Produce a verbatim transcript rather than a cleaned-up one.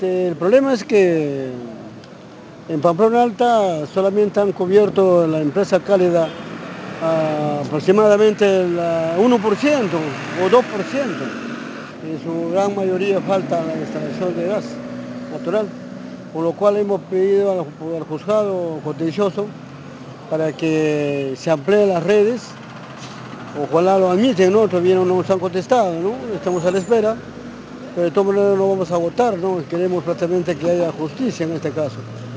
El problema es que en Pamplona Alta solamente han cubierto la empresa Cálida a aproximadamente el uno por ciento o dos por ciento. En su gran mayoría falta la instalación de gas natural, por lo cual hemos pedido al, al juzgado contencioso para que se amplíen las redes. Ojalá lo admiten, ¿no? Todavía no nos han contestado, ¿no? Estamos a la espera, pero de todas maneras no vamos a votar, ¿no? Queremos prácticamente que haya justicia en este caso.